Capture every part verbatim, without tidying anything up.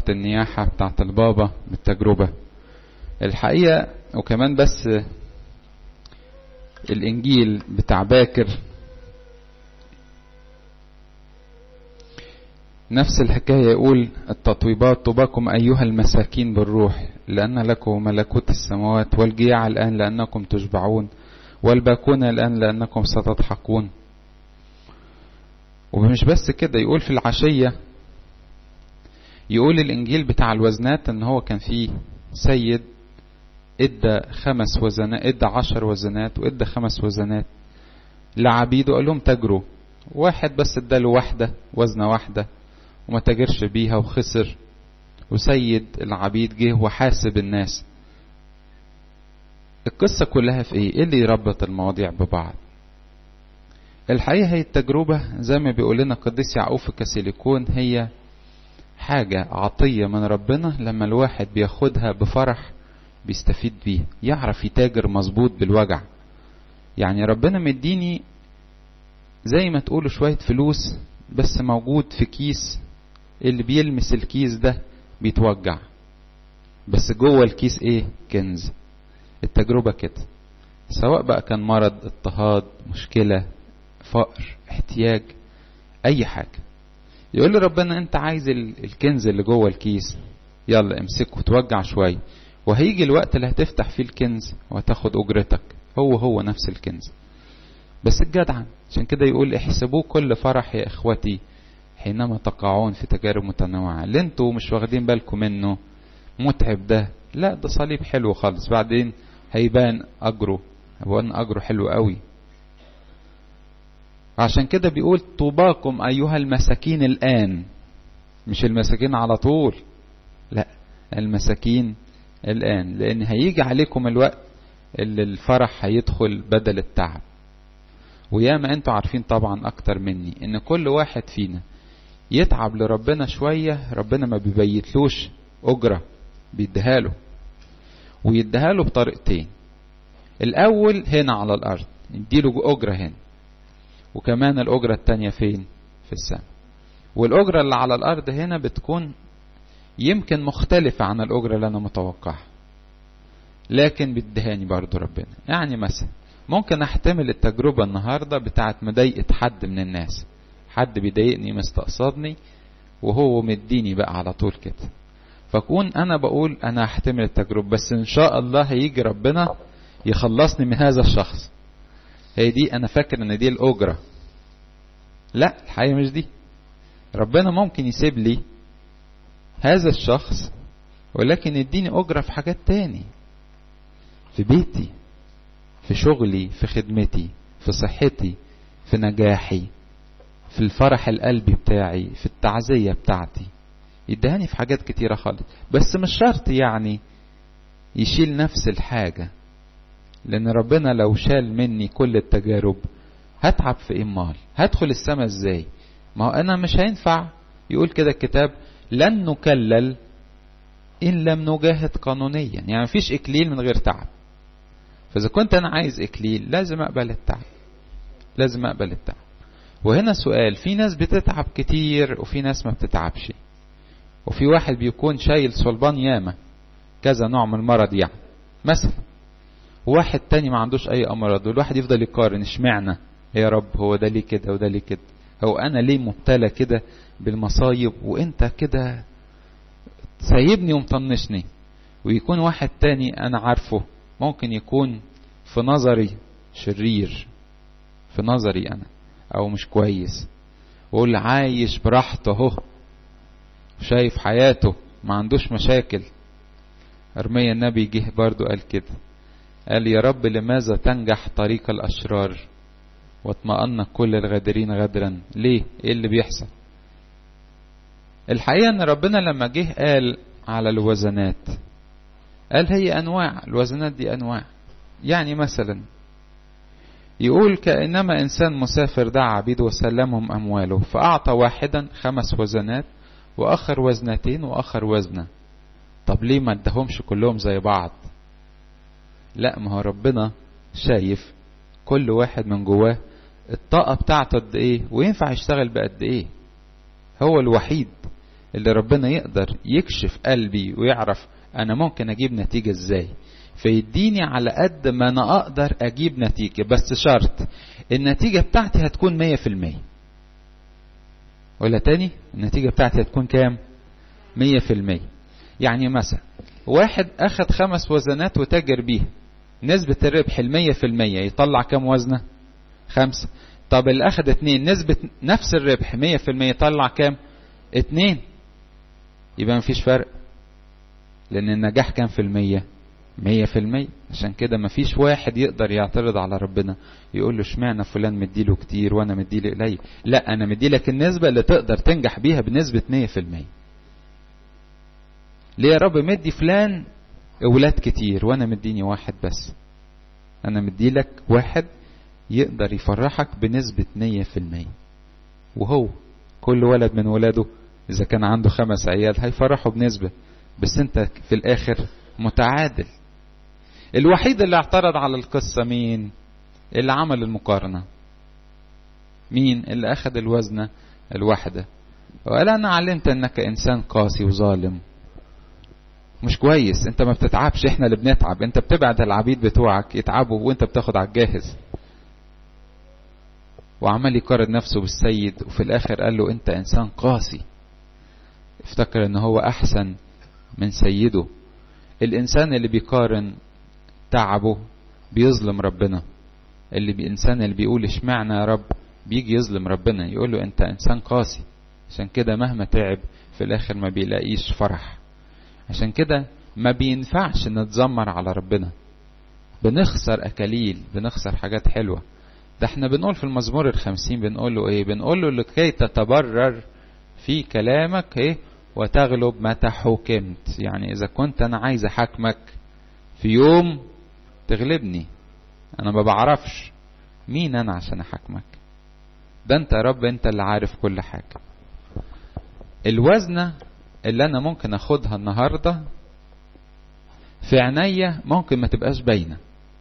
النياحة بتاعة البابا بالتجربة. الحقيقة وكمان بس الإنجيل بتاع باكر نفس الحكاية، يقول التطويبات: طوباكم أيها المساكين بالروح لأن لكم ملكوت السماوات، والجياع الآن لأنكم تشبعون، والباكون الآن لأنكم ستضحكون. ومش بس كده، يقول في العشية، يقول الإنجيل بتاع الوزنات إن هو كان فيه سيد ادى خمس وزنات، ادى عشر وزنات وادى خمس وزنات لعبيده، قال لهم تجروا. واحد بس اداله واحدة، وزنة واحدة، وما تاجرش بيها وخسر. وسيد العبيد جه وحاسب الناس. القصة كلها في ايه؟ ايه اللي يربط المواضيع ببعض؟ الحقيقة هي التجربة زي ما بيقول لنا قديس يعقوب في كاسيليكون، هي حاجة عطية من ربنا لما الواحد بياخدها بفرح بيستفيد بيها، يعرف يتاجر مظبوط بالوجع. يعني ربنا مديني زي ما تقولوا شوية فلوس بس موجود في كيس، اللي بيلمس الكيس ده بيتوجع، بس جوه الكيس ايه؟ كنز. التجربة كده، سواء بقى كان مرض، اضطهاد، مشكلة، فقر، احتياج، اي حاجة، يقول لي ربنا انت عايز الكنز اللي جوه الكيس، يلا امسكه، توجع شوية، وهيجي الوقت اللي هتفتح فيه الكنز وهتاخد اجرتك، هو هو نفس الكنز بس الجدعا. عشان كده يقول احسبوه كل فرح يا اخوتي حينما تقعون في تجارب متنوعة. اللي انتوا مش واخدين بالكم منه متعب ده، لا ده صليب حلو خالص، بعدين هيبان اجره، هيبان اجره حلو قوي. عشان كده بيقول طوباكم ايها المساكين الان، مش المساكين على طول، لا المساكين الان، لان هيجي عليكم الوقت اللي الفرح هيدخل بدل التعب. وياما انتوا عارفين طبعا اكتر مني ان كل واحد فينا يتعب لربنا شوية، ربنا ما بيبيتلوش اجرة، بيديهاله، ويديهاله بطريقتين. الاول هنا على الارض يديله اجرة هنا، وكمان الاجرة التانية فين؟ في السماء. والاجرة اللي على الارض هنا بتكون يمكن مختلفة عن الاجرة اللي انا متوقعها، لكن بيديهاني برضو ربنا. يعني مثلا ممكن احتمل التجربة النهاردة بتاعت مضايقة حد من الناس، حد بيضايقني مستقصدني وهو مديني بقى على طول كده، فكون انا بقول انا احتمل التجربة بس ان شاء الله هيجي ربنا يخلصني من هذا الشخص. هي دي انا فاكر ان دي الاجرة، لا الحقيقة مش دي. ربنا ممكن يسيب لي هذا الشخص ولكن يديني اجرة في حاجات تاني، في بيتي، في شغلي، في خدمتي، في صحتي، في نجاحي، في الفرح القلبي بتاعي، في التعزية بتاعتي، يدهاني في حاجات كتيرة خالص. بس مش شرط يعني يشيل نفس الحاجة، لان ربنا لو شال مني كل التجارب هتعب في ايه؟ مال هدخل السماء ازاي؟ ما هو انا مش هينفع. يقول كده الكتاب لن نكلل ان لم نجاهد قانونيا، يعني مفيش اكليل من غير تعب. فاذا كنت انا عايز اكليل لازم اقبل التعب، لازم اقبل التعب. وهنا سؤال، في ناس بتتعب كتير وفي ناس ما بتتعبش، وفي واحد بيكون شايل صلبان ياما كذا نوع من المرض يعني مثلا، وواحد تاني ما عندوش اي امراض، والواحد يفضل يقارن اشمعنى يا رب هو ده ليه كده وده ليه كده، هو انا ليه مبتلى كده بالمصايب وانت كده سايبني ومطنشني. ويكون واحد تاني انا عارفه ممكن يكون في نظري شرير، في نظري انا او مش كويس، وقول عايش براحته اهو، شايف حياته ما عندوش مشاكل. ارميا النبي جه برضو قال كده، قال يا رب لماذا تنجح طريق الاشرار واطمأن كل الغادرين غدرا؟ ليه؟ ايه اللي بيحصل؟ الحقيقة ان ربنا لما جه قال على الوزنات، قال هي انواع، الوزنات دي انواع. يعني مثلا يقول كأنما انسان مسافر دعا عبيده وسلمهم امواله، فاعطى واحدا خمس وزنات واخر وزنتين واخر وزنة. طب ليه ما ادهمش كلهم زي بعض؟ لا، ما هو ربنا شايف كل واحد من جواه الطاقة بتاعته قد ايه وينفع يشتغل بقد ايه. هو الوحيد اللي ربنا يقدر يكشف قلبي ويعرف انا ممكن اجيب نتيجة ازاي، فيديني على قد ما انا اقدر اجيب نتيجة، بس شرط النتيجة بتاعتي هتكون مية في المية. ولا تاني، النتيجة بتاعتي هتكون كام؟ مية في المية. يعني مثلا واحد اخد خمس وزنات وتاجر بيها، نسبة الربح المية في المية يطلع كام وزنة؟ خمسة. طب اللي اخد اتنين، نسبة نفس الربح مية في المية يطلع كام؟ اتنين. يبقى مفيش فرق، لان النجاح كام في المية؟ مية في المية. عشان كده مفيش واحد يقدر يعترض على ربنا يقول له اشمعنى فلان مديله كتير وانا مديله قليل. لا، انا مديلك النسبة اللي تقدر تنجح بيها بنسبة مية في المية. ليه يا رب مدي فلان اولاد كتير وانا مديني واحد بس؟ انا مديلك واحد يقدر يفرحك بنسبة مية في المية، وهو كل ولد من ولاده اذا كان عنده خمس عيال هيفرحوا بنسبة، بس انت في الاخر متعادل. الوحيد اللي اعترض على القصة مين؟ اللي عمل المقارنة. مين اللي اخذ الوزنة الواحدة وقال انا علمت انك انسان قاسي وظالم مش كويس، انت ما بتتعبش، احنا اللي بنتعب، انت بتبعد العبيد بتوعك يتعبوا وانت بتاخد على الجاهز. وعمل يقارن نفسه بالسيد، وفي الاخر قال له انت انسان قاسي. افتكر ان هو احسن من سيده. الانسان اللي بيقارن تعبه بيظلم ربنا. اللي الانسان اللي بيقول اشمعنى يا رب بيجي يظلم ربنا، يقول له انت انسان قاسي. عشان كده مهما تعب في الاخر ما بيلاقيش فرح. عشان كده ما بينفعش نتذمر على ربنا، بنخسر اكاليل، بنخسر حاجات حلوة. ده احنا بنقول في المزمور الخمسين بنقول له ايه؟ بنقول له لكي تتبرر في كلامك ايه وتغلب متى حكمت. يعني اذا كنت انا عايز احاكمك في يوم تغلبني، انا ما بعرفش مين انا عشان احاكمك، ده انت يا رب انت اللي عارف كل حاجة. الوزنة اللي انا ممكن اخدها النهاردة في عينيا ممكن ما تبقاش باينة،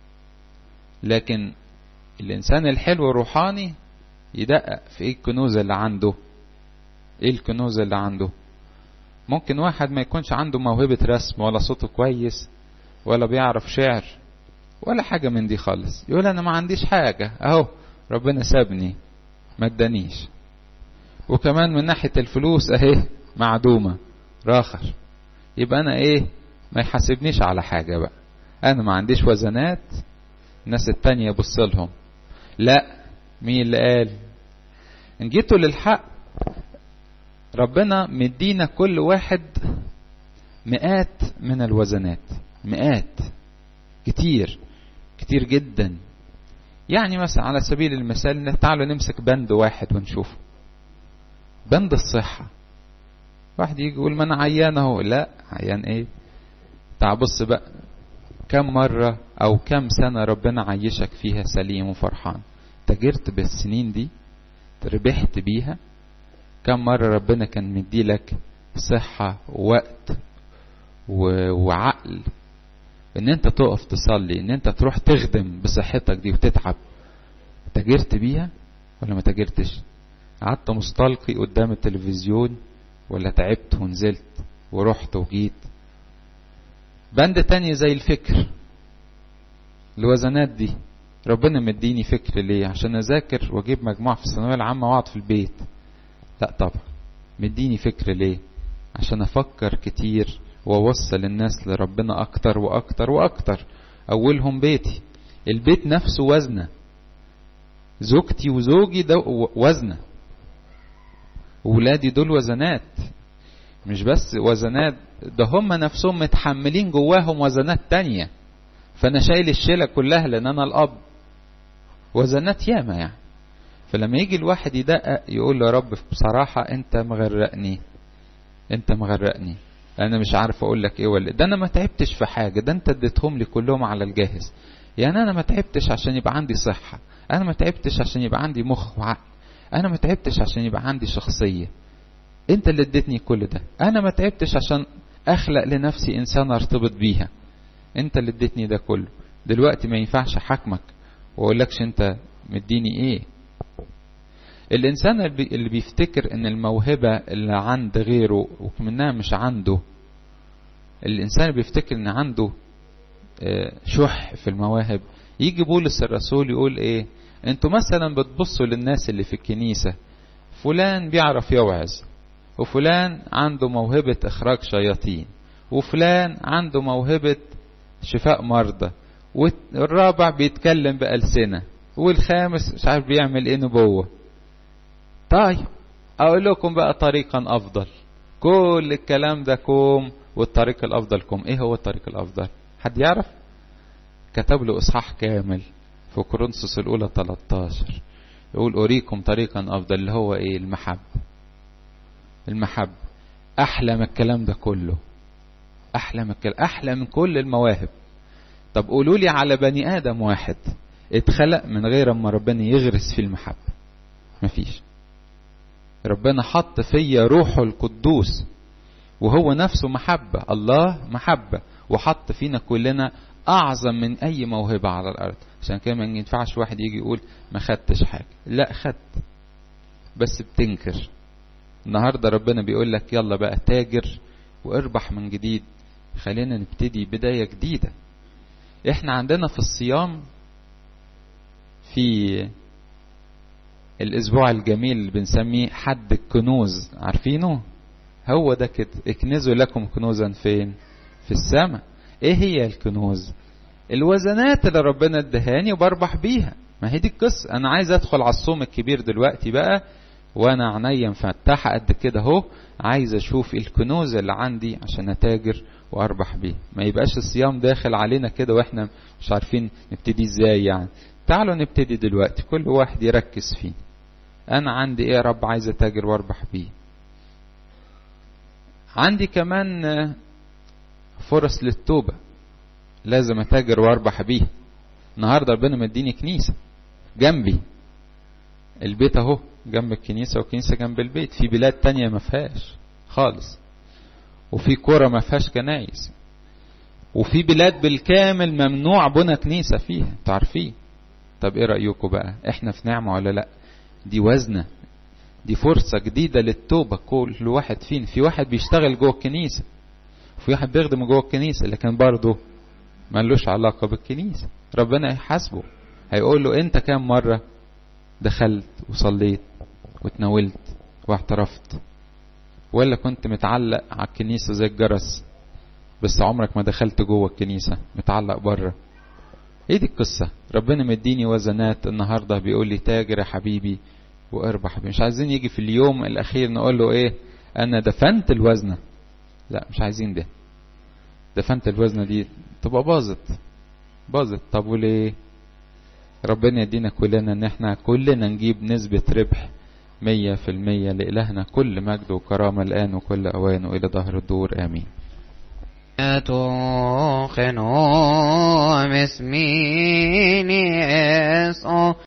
لكن الانسان الحلو الروحاني يدقق في ايه الكنوز اللي عنده. ايه الكنوز اللي عنده؟ ممكن واحد ما يكونش عنده موهبة رسم ولا صوته كويس ولا بيعرف شعر ولا حاجة من دي خالص، يقول انا ما عنديش حاجة، اهو ربنا سابني ما ادانيش. وكمان من ناحية الفلوس اهي معدومة راخر، يبقى انا ايه؟ ما يحاسبنيش على حاجة بقى، انا ما عنديش وزنات الناس التانية بص لهم. لا، مين اللي قال؟ ان جيتوا للحق ربنا مدينا كل واحد مئات من الوزنات، مئات كتير كتير جدا. يعني مثلا على سبيل المثال تعالوا نمسك بند واحد ونشوف بند الصحة. واحد يجي يقول ما انا عيان اهو. لا، عيان ايه؟ تعال بص بقى كم مرة او كم سنة ربنا عيشك فيها سليم وفرحان، تجرت بالسنين دي، ربحت بيها. كم مرة ربنا كان مديلك صحة ووقت وعقل ان انت تقف تصلي، ان انت تروح تخدم بصحتك دي وتتعب، تجرت بيها ولا ما تجرتش؟ قعدت مستلقي قدام التلفزيون ولا تعبت ونزلت ورحت وجيت؟ بند تاني زي الفكر، الوزنات دي ربنا مديني فكر ليه؟ عشان اذاكر واجيب مجموع في الثانويه العامه واقعد في البيت؟ لا طبعا. مديني فكر ليه؟ عشان افكر كتير واوصل الناس لربنا اكتر واكتر واكتر. اولهم بيتي، البيت نفسه وزنه، زوجتي وزوجي ده وزنه، ولادي دول وزنات. مش بس وزنات، ده هم نفسهم متحملين جواهم وزنات تانية، فانا شايل الشيلة كلها لان انا الاب. وزنات ياما يعني. فلما يجي الواحد يدقق يقول له يا رب بصراحة انت مغرقني، انت مغرقني، انا مش عارف اقول لك ايه، ولا ده انا ما تعبتش في حاجة، ده انت اديتهم لي كلهم على الجاهز. يعني انا ما تعبتش عشان يبقى عندي صحة، انا ما تعبتش عشان يبقى عندي مخ وعقل، انا ما تعبتش عشان يبقى عندي شخصية، انت اللي اديتني كل ده. انا ما تعبتش عشان اخلق لنفسي انسان ارتبط بيها، انت اللي اديتني ده كله. دلوقتي ما ينفعش احاكمك واقول لكش انت مديني ايه. الإنسان اللي بيفتكر إن الموهبة اللي عند غيره وكمنها مش عنده، الإنسان اللي بيفتكر إن عنده شح في المواهب، يجي بولس الرسول يقول إيه؟ أنتوا مثلا بتبصوا للناس اللي في الكنيسة، فلان بيعرف يوعظ، وفلان عنده موهبة إخراج شياطين، وفلان عنده موهبة شفاء مرضى، والرابع بيتكلم بألسنة، والخامس مش عارف بيعمل ايه نبوة. طيب اقول لكم بقى طريقا افضل. كل الكلام ده كوم، والطريق الافضل كوم. ايه هو الطريق الافضل؟ حد يعرف؟ كتب له اصحاح كامل في كورنثوس الاولى تلتاشر، يقول اريكم طريقا افضل، اللي هو ايه؟ المحبة. المحبة احلى من الكلام ده كله، احلى من الكلام، احلى من كل المواهب. طب قولوا لي على بني ادم واحد اتخلق من غير اما ربنا يغرس في المحبة. مفيش. ربنا حط فيا روحه القدوس، وهو نفسه محبة، الله محبة، وحط فينا كلنا اعظم من اي موهبة على الارض. عشان كده ما ينفعش واحد يجي يقول ما خدتش حاجة. لا، خدت، بس بتنكر. النهاردة ربنا بيقول لك يلا بقى تاجر واربح من جديد. خلينا نبتدي بداية جديدة. احنا عندنا في الصيام في الاسبوع الجميل اللي بنسميه حد الكنوز، عارفينه؟ هو ده كده، اكنزوا لكم كنوزا فين؟ في السماء. ايه هي الكنوز؟ الوزنات اللي ربنا ادهاني وبربح بيها. ما هي دي القصة. انا عايز ادخل على الصوم الكبير دلوقتي بقى، وانا عينيا مفتحة قد كده اهو، عايز اشوف الكنوز اللي عندي عشان اتاجر واربح بيه. ما يبقاش الصيام داخل علينا كده واحنا مش عارفين نبتدي ازاي. يعني تعالوا نبتدي دلوقتي، كل واحد يركز فيه. انا عندي ايه يا رب عايز اتاجر واربح بيه؟ عندي كمان فرص للتوبة، لازم اتاجر واربح بيه. النهارده ربنا مديني كنيسة جنبي، البيت اهو جنب الكنيسة، والكنيسة جنب البيت. في بلاد تانية ما فيهاش خالص، وفي قرى ما فيهاش كنايس، وفي بلاد بالكامل ممنوع بنا كنيسة فيها، تعرفين؟ طب ايه رأيكم بقى؟ احنا في نعمة ولا لا؟ دي وزنة، دي فرصة جديدة للتوبة. كل واحد فين، في واحد بيشتغل جوه الكنيسة، وفي واحد بيخدم جوه الكنيسة لكن برضه ملوش علاقة بالكنيسة. ربنا هيحاسبه، هيقول له انت كام مرة دخلت وصليت وتناولت واعترفت، ولا كنت متعلق على الكنيسة زي الجرس بس عمرك ما دخلت جوه الكنيسة، متعلق بره؟ ايه دي القصة؟ ربنا مديني وزنات النهاردة، بيقول لي تاجر يا حبيبي واربح بيه. مش عايزين يجي في اليوم الاخير نقول له ايه؟ انا دفنت الوزنة. لا، مش عايزين ده. دفنت الوزنة دي تبقى باظت باظت. طب وليه؟ ربنا يدينا كلنا ان احنا كلنا نجيب نسبة ربح مية في المية. لإلهنا كل مجد وكرامة الآن وكل أوان وإلى ظهر الدور. آمين. توخنو مسميني اسو